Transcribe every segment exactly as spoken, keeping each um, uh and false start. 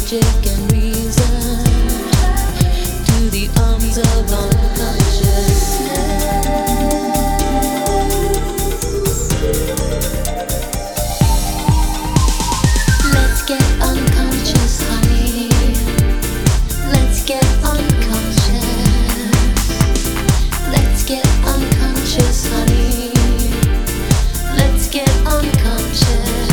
logic and reason to the arms of unconsciousness. Let's get unconscious, honey. Let's get unconscious. Let's get unconscious, honey. Let's get unconscious.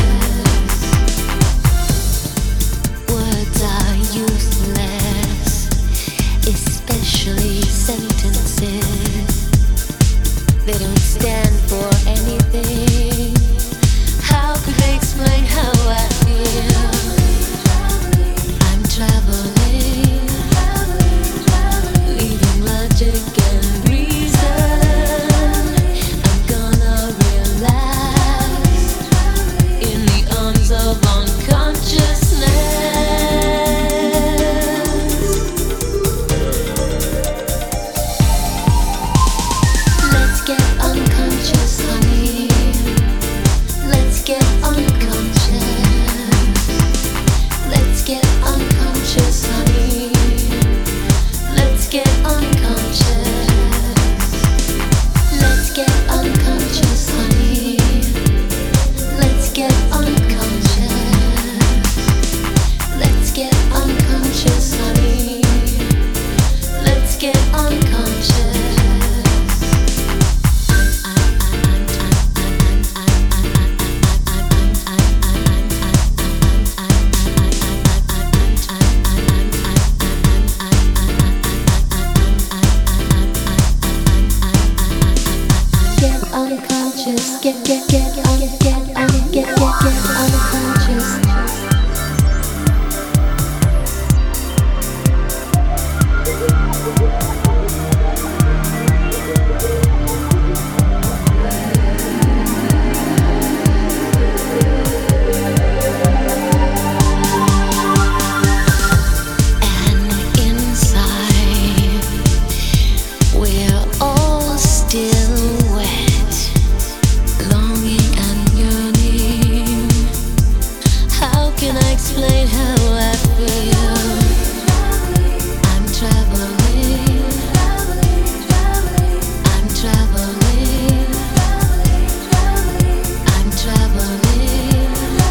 Words are useless, especially sentences. They don't stand for anything. How could they explain how I feel? I'm traveling, leaving logic and reason. I'm gonna relax in the arms of unconsciousness. Let's get unconscious, honey. Let's get unconscious. Let's get unconscious, honey. Let's get unconscious. Let's get unconscious, honey. Let's get unconscious. Let's get unconscious, honey. Let's get unconscious. Get unconscious, get get get un get un get get get unconscious. And inside, we're all still wet, longing and yearning. How can I explain how I feel? I'm traveling, I'm traveling, I'm traveling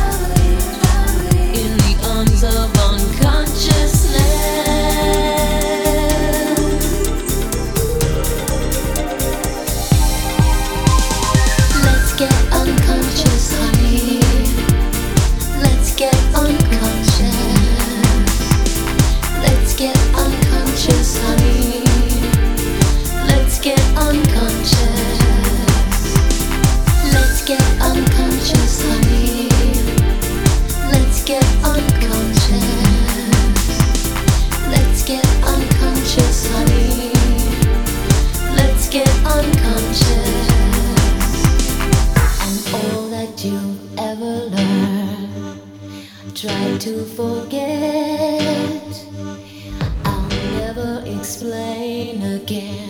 in the arms of unconsciousness. Let's get unconscious, honey. Let's get unconscious. Let's get unconscious, honey. Let's get unconscious. Let's get unconscious, honey. Let's get unconscious. Let's get unconscious, honey. Let's get unconscious. And all that you've ever learned, try to forget. I'll never explain again.